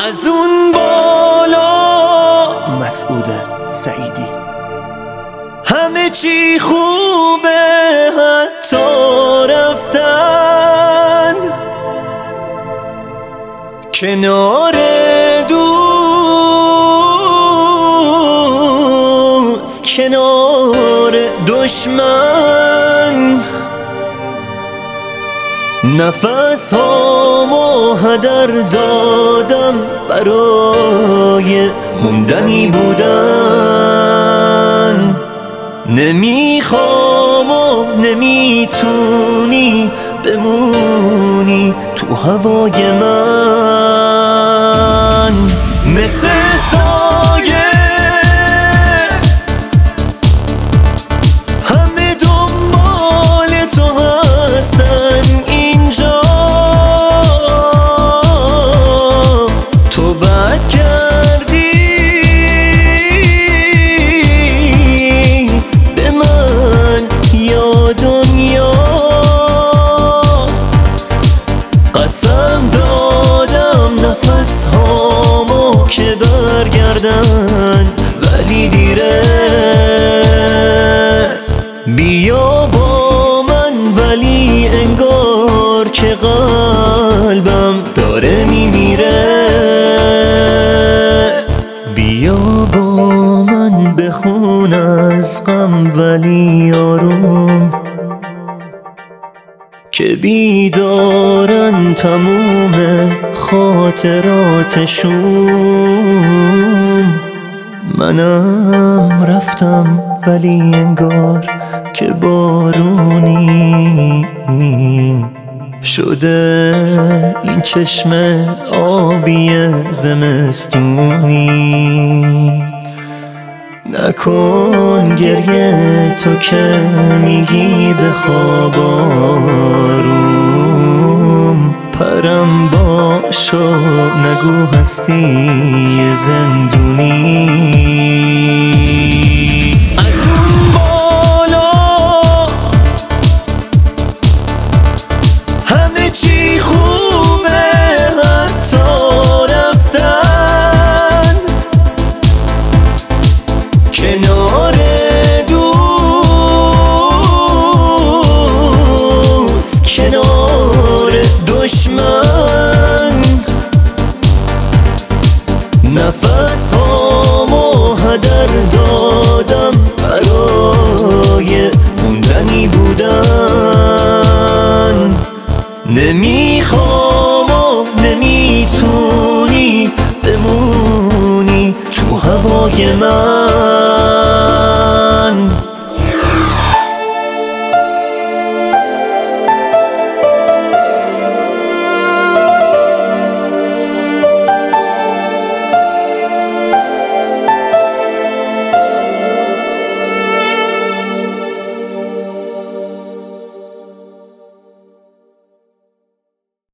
از اون بالا. مسعود سعیدی. همه چی خوبه حتی رفتن کنار دوست، کنار دشمن. نفس هامو هدر دادم برای موندنی بودن. نمیخوام و نمیتونی بمونی تو هوای من. مثل سایه همه دنبال تو هستن اینجا. تو بد کردی به من یا دنیا. قسم دادم نفس هامو که برگردن ولی دیره. بیا با من ولی انگار که قلبم داره میمیره. بیا با من بخون از غم ولی آروم که بیدارن تموم خاطراتشون. منم رفتم ولی انگار که بارونی شده این چشم آبی زمستونی. نکن گریه تو که میگی بخواب آروم. پرم باشو نگو هستی زندونی. از اون بالا همه چی خوبه حتی رفتن کنار دوست، کنار دشمن. نفس هامو هدر دادم برای موندنی بودن. نمیخوام و نمیتونی بمونی تو هوای من.